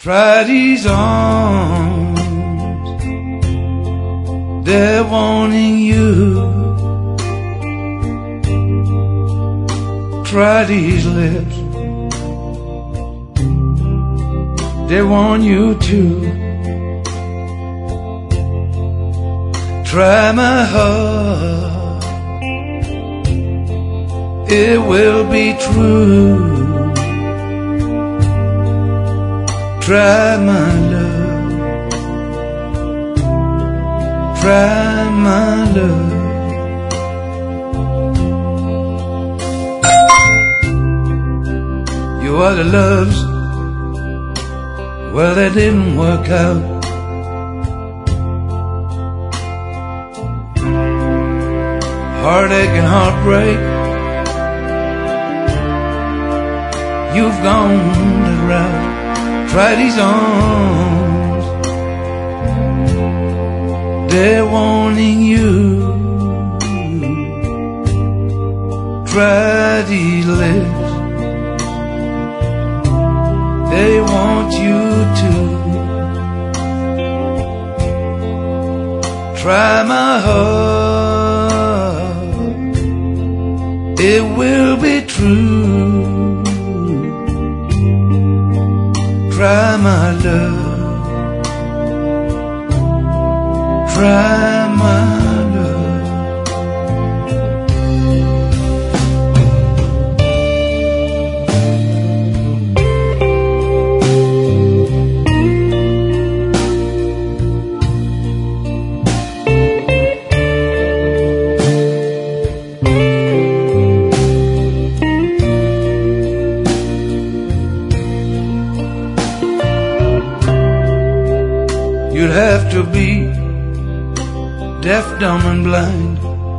Try these arms, they're wanting you. Try these lips, they want you too. Try my heart, it will be true. Try my love, try my love. Your other loves, well, they didn't work out. Heartache and heartbreak, you've gone that route. Try these arms, they're wanting you. Try these lips, they want you too. Try my heart, it will be true. Try my love, try my love. You'd have to be deaf, dumb, and blind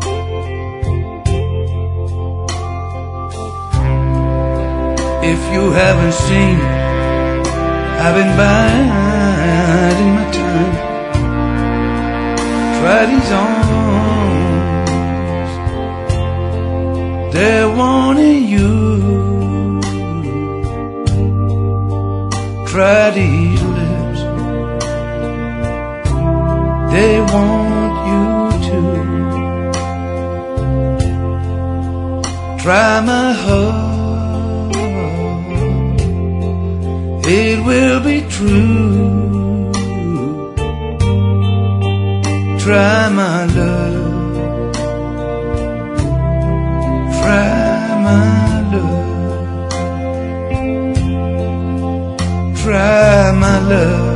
if you haven't seen I've been biding my time. Try these arms, they're wanting you. Try these lips, they want you to. Try my heart, it will be true. Try my love, try my love, try my love.